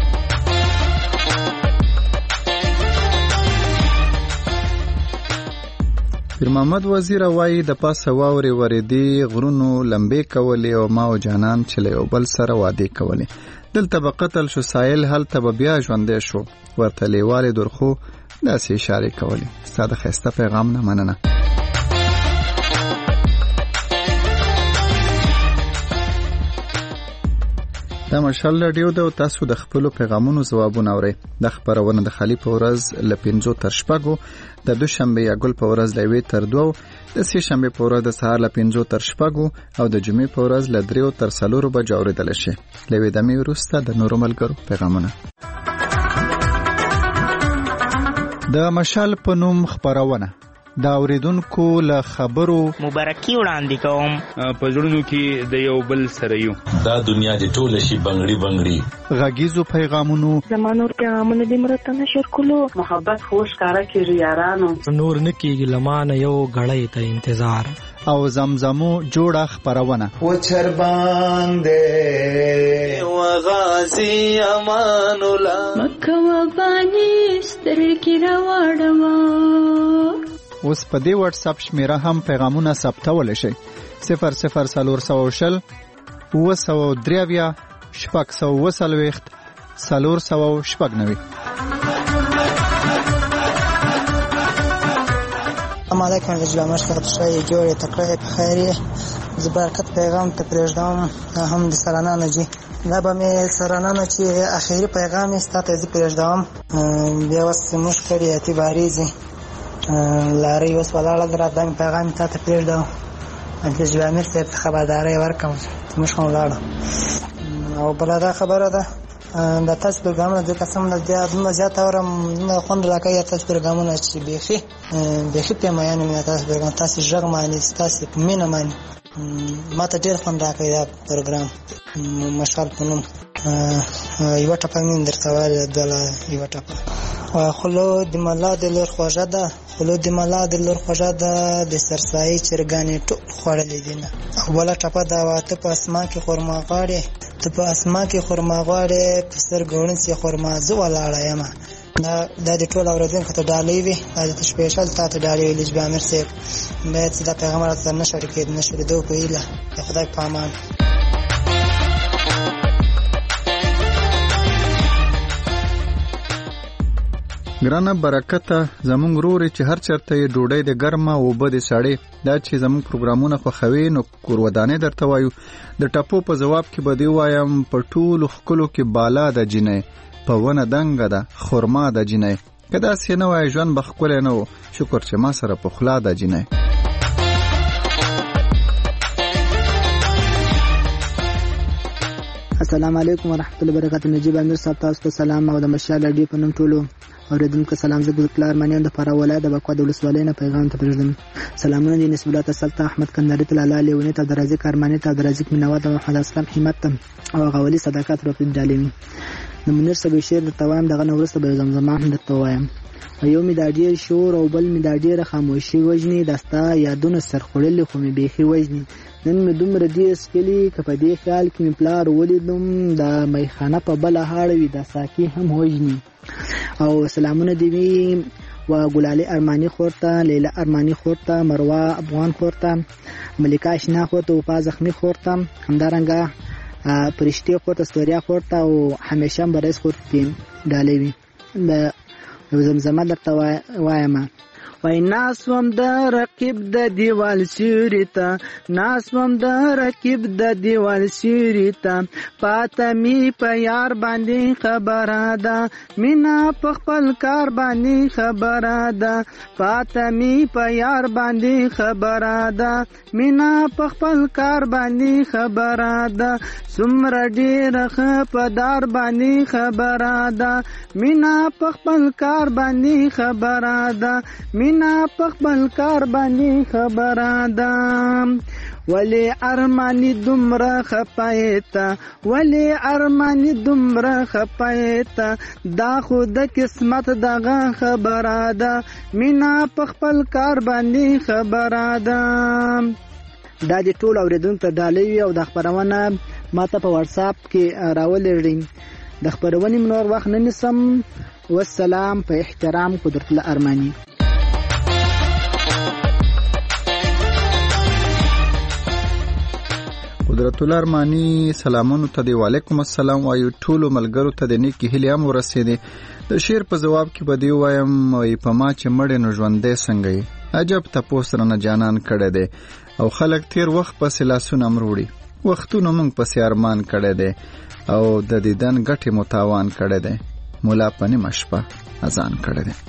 پیر محمد وزیر وایي د پاسه واورې ورېدې غرونو لمبې کولې او ما او جانان چې له یو بل سره وعدې کولې دلته به قتل شو سایل هلته به بیا ژوندی شو ورته لیوالې درخو داسې اشارې کولې. ستا د ښایسته پیغام نه مننه. دا مشال راډیو ده او تاسو د خپلو پیغامونو ځوابونه اورئ. دا خپرونه د خالي په ورځ له پنځو تر شپږو د دوشنبې یا ګل په ورځ له یوې تر دوو د سې شنبې په ورځ د سهار له پنځو تر شپږو او د جمعې په ورځ له دریو تر څلورو بجو اورېدلی شي. له یوې دمې وروسته د نورو ملګرو پیغامونه. د مشال په نوم خپرونه دا اوریدونکو له خبرو مبارکي وړاندې کوم. په زړونو کې د یو بل سره یو دا دنیا دې ټوله شي بنګړي بنګړي غږیزو پیغامونو زمانور پیغامونه دې مرته نشر کولو محبت خوش کارا کیږي یارانو نور نکیږي لمانه یو غړې ته انتظار او زمزمو جوړه خپرونه و چر باندې و غازی امان الله مکه و بانی سترګې کې راوړم. اوس په دې واتس اپ شمیره هم پیغامونه ثبتولی شئ. صفر صفر څلور سوه شل اوه سوه درې اویا شپږ سوه اوه څلوېښت څلور سوه شپږ نوي. السلام علیکم رجل امر څخه شای جوړې تکړه په خیر یې زه برکت پیغام ته پرېږدم هم د سرانانو جي دا به مې سرانانو چې اخیری پیغام یې ستا ته زه پرېږدم بیا اوس زموږ کړي اعتباریزي لارۍ اوس ولاړه ده دا مې پیغام تا ته پرېږدم رجل امیر صاحب ته خبرداری ورکړم چې موږ هم ولاړو. او بله دا خبره ده دا تاسو پروګرامونه ځکه سم نه دومره زیاته اورم دومره خوند راکوي تاسو پروګرامونه چې بیخي بیخي پې مین مینه تاسو پروګرام تاسو غږ معنی تاسو په مینه معنی ما ته ډېر خوند راکوي دا پروګرام مشال په نوم یوه ټپه مې درته ویلې دوله یوه ټپه خلو د ملا د لور خوږه ده خلو د ملا د لور خوږه ده د سرسایي چرګانې ټول خوړلې دي نه. او بله ټپه ده واته په اسمان کې خرما غواړې ته په اسمان کې خرما غواړې په سترګو ړوند خرما زه ولاړه یم. دا دا د ټول اورېدونکو ته ډالۍ وي دا د سپیشل تا ته ډالۍ وي لجبه امیر صاحب باید چې دا پیغام راته نه شریکېد نه شریدو په هیله د خدای په امان. ګرانه برکته زمونږ رورې چې هر چېرته یې ډوډۍ د ګرمه اوبه د سړې دا چې زمونږ پروګرامونه خوښوي نو کورودانې درته وایو. د ټپو په ځواب کې به دې وایم په ټولو ښکلو کې بالا د جینۍ په ونه دنګه ده خرما د جینۍ که داسې نه وای ژوند به ښکلی نه و شکر چې ما سره پخلا د جینۍ. السلام علیکم ورحمت الله وبرکاتہ. نجیب امیر صاحب تاسو ته سلام او د مشال اډي په نوم ټولو اوریدونکو سلام. زه ګل پلار مانیم د فراه ولایت د بکوا د ولسوالۍ نه پیغام ته پرېږدم. سلامونه دي نسب الله تسلط احمد کندهاري ته لاله لیونی ته عبدالرزاق ارماني ته عبدالرزاق مینواد او محمد اسلام همت ته او غولي صداقت روپی ډالمي. د منیر صاحب شعر درته وایم دغه نه وروسته به زمزمه هم درته وایم. یو مې دا ډېر شور او بل مې دا ډېره خاموشي وژني دا ستا یادونه سرخوړلي خو مې بیخي وژني. نن مې دومره ډېر څکلي که په دې خیال کې مې پلار ولیدم دا میخانه په بله هاړه وي دا ساقي هم وژني. او سلامونه دې وي و ګلالي ارماني خور ته لیلا ارماني خور ته مروه افغان خور ته ملکه اشنا خور ته وفا زخمي خور ته همدارنګه پرشتي خور ته ستوریا خور ته او همیشه برس خور ته ډالۍ وي. زمزمه درته وایم وای ناسوم د رقیب د دیوال سیوري ته ناسوم د رقیب د دیوال سیوري ته پاته می په یار باندې خبره ده مینا په خپل کار باندې خبره ده پاته می په یار باندې خبره ده مینا په خپل کار باندې خبره ده څومره ډېره ښه په دار باندې خبره ده مینا په خپل کار باندې خبره ده مینا په خپل کار باندې خبره ده ولی ارمانی دومره خپایتا ولی ارمانی دومره خپایتا دا خو د قسمت دغه خبره ده مینا په خپل کار باندې خبره ده. دا د ټول اوریدونکو ته ډالۍ وي او د خبرونه ماته په واتس اپ کې راولېږئ. د خبرونې منور وخت نه نیسم. والسلام په احترام قدرت الله ارماني. قدرت الله ارماني سلامونو ته دی وعلیکم السلام وایو ټولو ملګرو ته د نیکی هیلې هم ورسېدې. د شعر په جواب کې به دی وایم وایي په ما چې مړې نو ژوندی څنګه یې عجب تپوس رانه جانان کړی دی او خلک تیر وخت پسې لاسونه مروړي وختونو موږ پسې ارمان کړی دی او د دیدن ګټې مو تاوان کړی دی مولا په نیمه شپه اذان کړی دی.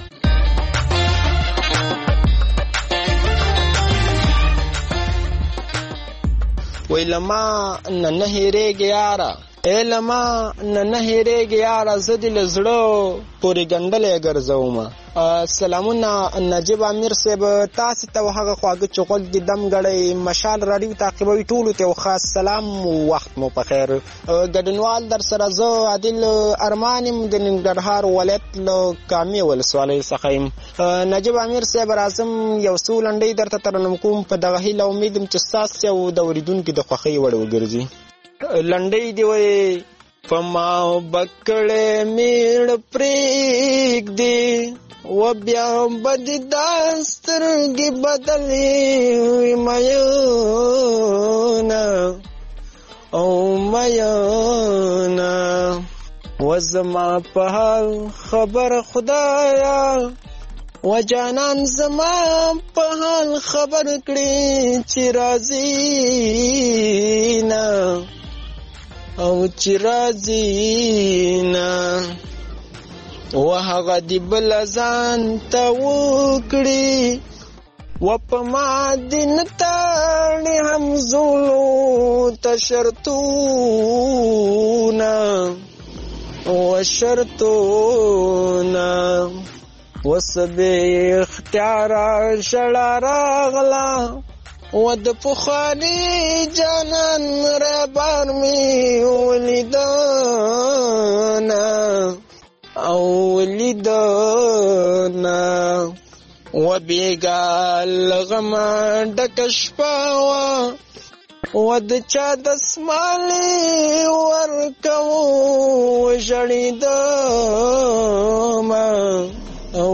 وی لما نه نه هېرېږي یاره ای لما نه نه هېرېږي یاره زه دې له زړه پورې ګنډلی ګرځومه. سلامونه نجیب امیر صاحب تاسې ته هغه خواږه چې غوږ دې دم ګړی مشال راډیو تعقیبوي ټولو ته یو خاص سلام وخت مو په خیر. ګډونوال در سره زه عادل ارمان یم د ننګرهار ولایت له کامې ولسوالۍ څخه یم. نجیب امیر صاحب راځم یو څو لنډۍ درته ترنم کوم په دغه هیله امید یم چې ستاسې او د اورېدونکي د خوښۍ وړ وګرځي. لنډۍ دې وایي پما بکړې میړ پریک دی و بیا بد داسترګي بدلې میانا او میانا وزما په حال خبر خدایا و جانان زما په حال خبر کړي چې راځي نه او چې راځي نه و هغه دی بل ځان ته وکړي و په ما دین تاړي هم زولو ته شرطونه و شرطونه وسبه اختیار شړا راغلا و د پخوانی جانان ربار می ولیدانا او ولیدانا و بیگال غما ډکشپاوا و د چا د سمالی ورکو ژړیداما او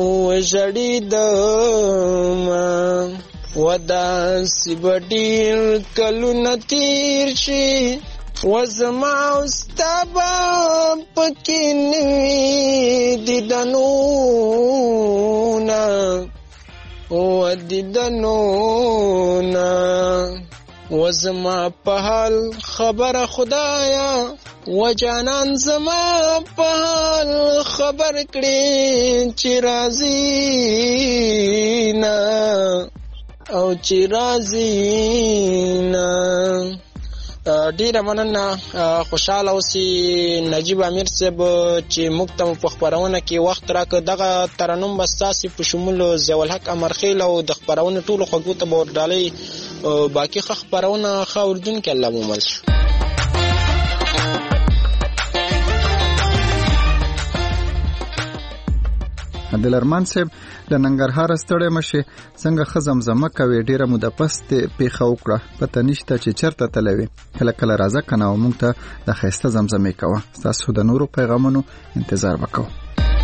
ژړیداما و داسې به ډېر کلونه تېر شي و زما او ستا به پکې نه وي دیدنونه و دیدنونه و زما په حال خبره خدایا و جانان زما په حال خبر کړي چې راځي نه او چې راځي نه. ډیره مننه. خوشاله اوسئ نجیب امیر صاحب چې موږ ته په خپرونه کې وخت راکړ. دغه ترنم به ستاسې په شمول ضیاءالحق امرخیل او د خپرونې ټولو خوږو ته به ورډالۍ باقي ښه خپرونه ښه اورېدونکي الله مومل شو. عبدالرحمن صاحب له ننګرهار ستړی مشي څنګه ښه زمزمه کوي ډیره موده پس پیښه وکړه پته نشته چې چېرته تللی وې کله کله راځه که نه او موږ ته د ښایسته زمزمې کوه. ستاسو د نورو پیغامونو انتظار به کوو.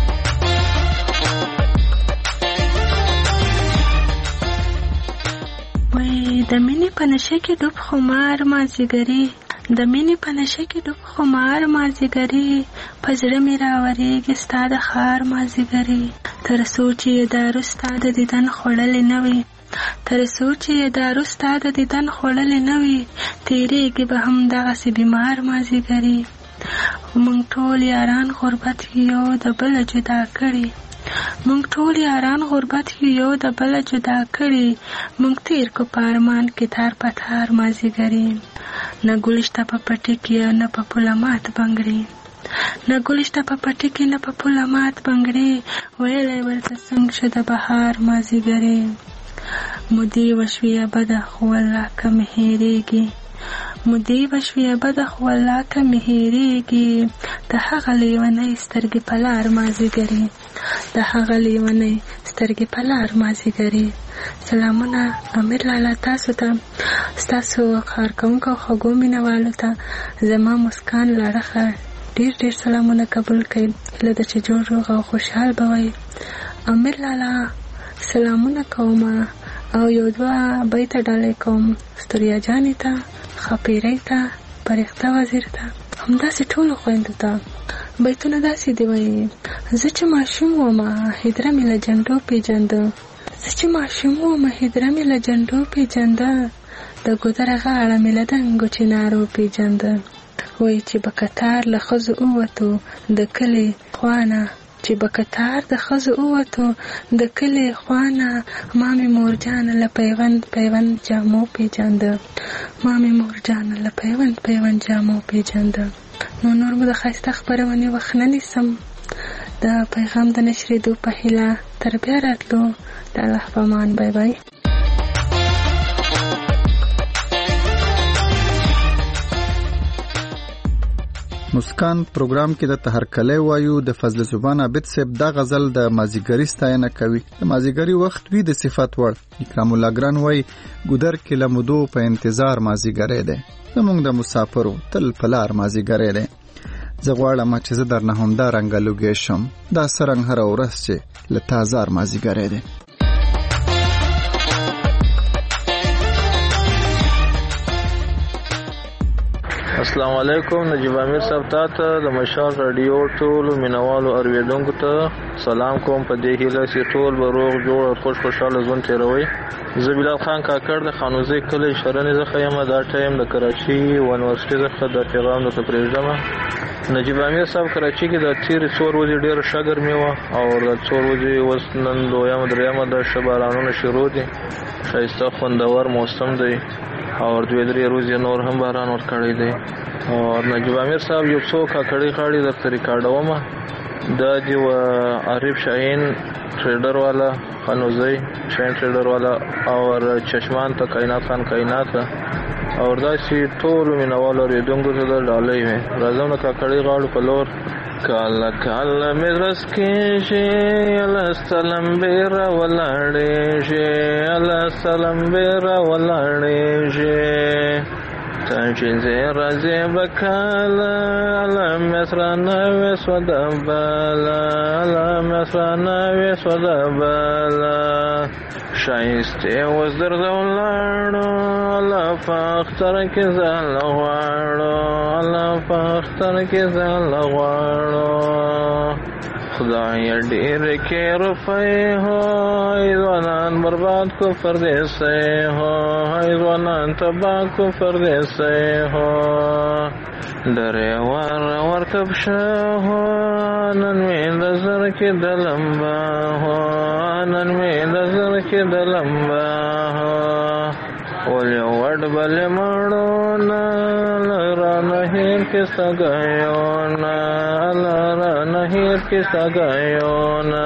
وای د مینې په نشه کې ډوب خمار مازدیګري د مینې په نشه کې ډوب خمار مازدیګري په زړه مې راورېږي ستا د ښار مازدیګري تر څو چې یې دارو ستا د دیدن خوړلې نه وي تر څو چې یې دارو ستا د دیدن خوړلې نه وي تېرېږي به همدغسې بیمار مازدیګري. موږ ټول یاران غربت یو د بله جدا کړي موږ ټول یاران غربت یو د بله جدا کړي موږ تېر کو په ارمان کې تار په تار مازدیګري نه ګل شته په پټي کې نه په پوله مات بنګړي نه ګل شته په پټي کې نه په پوله مات بنګړي ویلی ورته څنګه شو د بهار مازدیګري مودې وشوې بده خو والله که مې هېرېږي مودې وشوې بده خو والله که مې هېرېږي د هغه لیونۍ سترګې په لار مازدیګري د هغه لیونۍ سترګې په لار مازدیګري. سلامونه امیر لالا تاسو ته ستاسو کارکوونکو او خوږو مینهوالو ته زما مسکان لړخه ډېر ډېر سلامونه قبول کړئ. هیله ده چې جوړ روغ او خوشحال به وئ. امیر لالا سلامونه کوم او یو دوه بیته ډالۍ کوم ستوریا جانې ته خپیرۍ ته پرښته وزیر ته همداسې ټولو خویندو ته بیتونه داسې دی وایي زه چې ماشوم ومه هدره مې له جنډو پېژنده زه چې ماشوم ومه هدره مې له جنډو پېژنده د ګودره غاړه مې له دنګو چنارو پېژنده وایي چې به کتار له ښځو ووتو د کلي خوانه چې به کتار د ښځو ووتو د کلي خوانه ما مې مورجانه له پیوند پیوند جامو پېژنده ما مې مورجانه له پیوند پیوند جامو پېژنده. نو نور مو د ښایسته خپرونې وخت نه نیسم د پیغام د نشرېدو په هیله تر بیا راتلو د الله په امان. بای بای. مسکان پروګرام کې د تهرکلی وایو د فضل زبان عابد صاحب دا غزل د مازیګري ستاینه کوي. د مازیګري وخت وی د صفت وړ اکرام الله ګران وایي ګودر کې لمدو په انتظار مازیګری دی زمونږ د مسافرو تل پلار مازیګری دی زه غواړم چې زه درنه همدا رنګه لوګی شم، دا څرنګه هره ورځ چې له تا زار مازدیګری دی. السلام علیکم. نجیب امیر صاحب تا ته د مشال رادیو ټولو مینوالو اوریدونکو ته سلام کوم په دې هیله چې ټول به روغ جوړ او خوش خوشحاله ژوند تېروئ. زه بلال خان کاکړ د خانوزۍ کلی شرنې څخه یم. دا ټایم د کراچي یونیورسټۍ څخه د پیغام درته پرېږدم. نجیب امیر صاحب کراچي کې د تېرې څو ورځې ډېره ښه ګرمي وه او د څو ورځې اوس نن دویمه درېیمه ده ښه بارانونه شروع دي. ښایسته خوندور موسم دی او دوی درې ورځې نور هم باران ورکړی دی. او نجیب امیر صاحب یو څو کاکړۍ غاړې درته ریکارډومه. دا دی و عارف شاهین ټریډر والا خانوزۍ شاهین ټریډر والا اور چشمان ته کائنات خان کائنات او داسې ټولو مینوالو اورېدونکو ته د ډالۍ وې. راځم د کاکړۍ غاړو په لور. کاله کاله مې زړه سکېږي الله سلام بې راولاړېږي الله سلام بې راولاړېږي ته چې زه راځې به کله الله مې سره نه وې سوده بله الله مې سره نه وې سوده بله ښایستې اوس درځه ولاړو الله په اختر کې زله غواړو الله په اختر کې زله غواړو خدای ډېرې کې روپۍ هو ځوانان برباد کو پردیسی هو ځوانان تباه کو پردیسی هو درې ور ورکب شه هو نن مې د زړه کې د لمبه هو نن مې د زړه کې د لمبه هو ولې وډ بلې مړو نه رانه هیر کې سګایونه رانه هیر کې سګایونه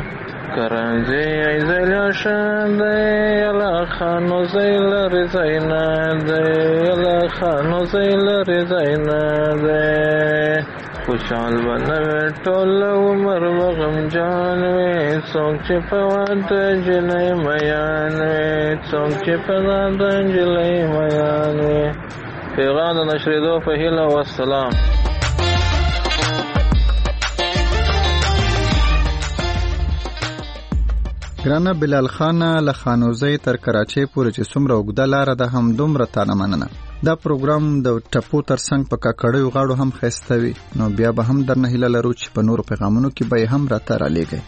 کرنځي ایزل شاندې الله خانو زیل رضاینا دې الله خانو زیل رضاینا دې خوشحال بنوي ټول عمر وغم جان وي څوک چې په واده جلۍ میان وي څوک چې په واده جلۍ میان وي. پیغام د نشریدو په هیله والسلام. ګرانه بلال خانه له خانوزۍ تر کراچۍ پورې چې څومره اوږده لاره ده هم دومره تانه مننه. دا پروګرام د ټپو ترڅنګ په کاکړیو غاړو هم ښایسته وي. نو بیا به هم درنه هیله لرو چې په نورو پیغامونو کې به یې هم راته رالیږئ.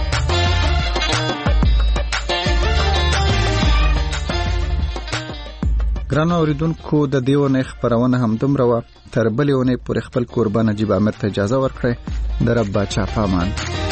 ګرانو اوریدونکو د دې اونۍ خپرونه هم دومره وه. تر بلې اونۍ پورې خپل کوربه نجیب امیر ته اجازه ورکړئ. د رب باچا په امان.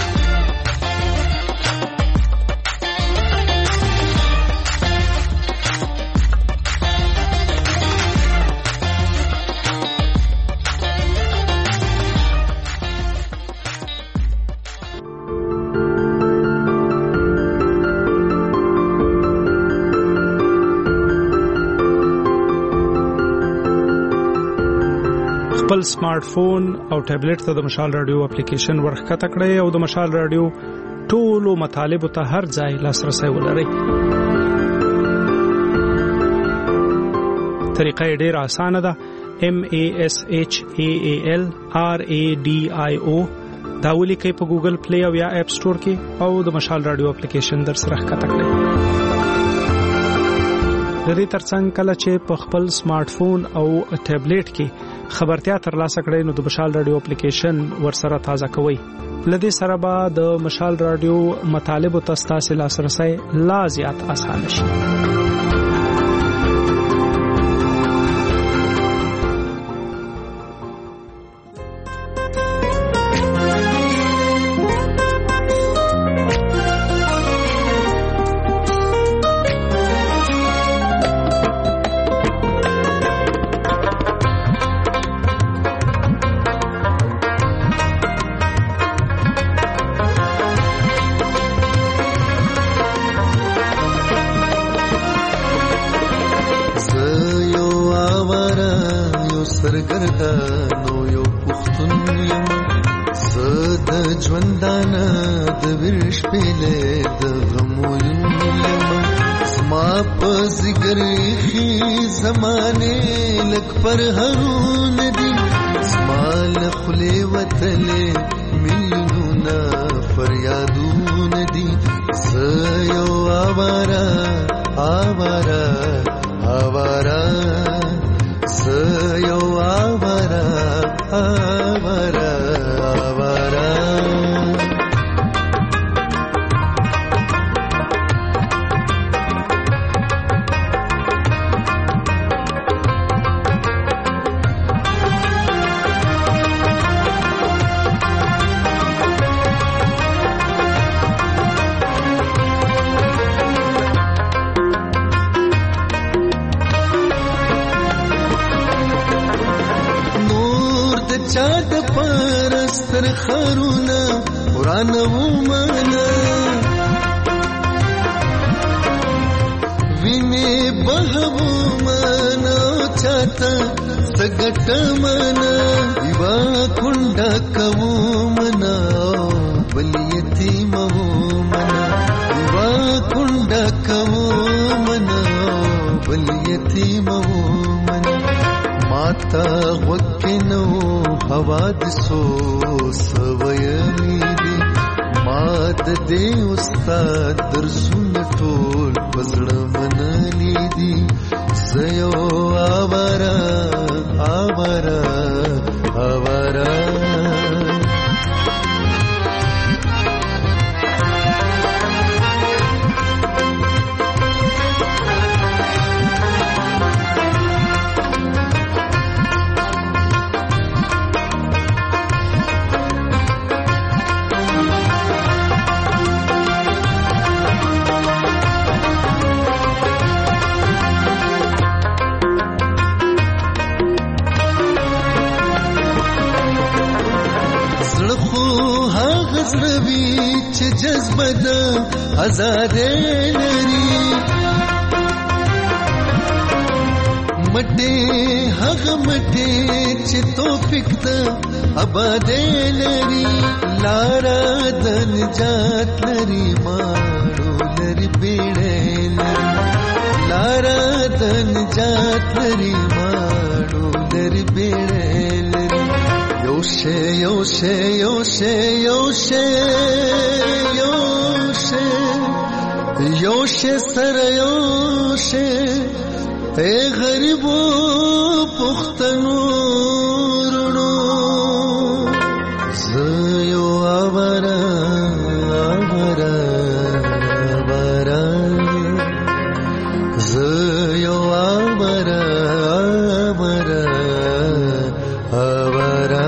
خپل سمارټ فون او ټابلیټ ته د مشال رادیو اپلیکیشن ورښکته کړئ او د مشال رادیو ټولو مطالبو ته هر ځای لاسرسی ولرئ. طریقه یې ډېره اسانه ده. M A S H A A L R A D I O دا ولیکئ په ګوګل پلی او یا اپ سټور کې او د مشال رادیو اپلیکیشن در سره ښکته کړئ. د دې ترڅنګ کله چې په خپل سمارټ فون او ټابلیټ کې خبرتیا ترلاسه کړئ نو د مشال رادیو اپلیکیشن ورسره تازه کوئ. لدې سره به د مشال رادیو مطالبو ته ستاسو لاسرسی لا زیات اسانه شي. سرګردانو یو پښتون یم زه د ژوندانه د ویرش پیلې د غمو یم زما په ذکر خي زمانه لک پر هرون دي زما لخلې وتلې میلیونونه فریادونه دي زه یو آواره آواره آواره زه یو آواره آواره آواره چاد پرستر خرونا وران ومنا ویني بهو منا چاته سګټ منا دیوا کونډه کوو منا بل یتیم وو منا دیوا کونډه کوو منا بل یتیم وو منا ماتا وکنو حوادثو سویلی دی مات دے استاد درسون ټول پزړه منلی دی زيو آوارا آوارا آوارا جذبه د آزاد لري مټه هغه مټه چې توفیق د آباد لري لارا د نجات لري ماړو لري بیړې لارا د نجات لري ماړو لري بیړې لري یوشه یوشه یوشه یوشه یوشه سر یوشه اے غریبو پختنو رونو زیو آوارا آوارا آوارا زیو آوارا آوارا آوارا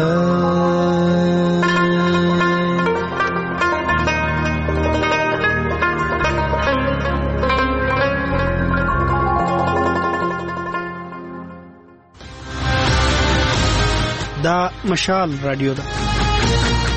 دا مشال رادیو ده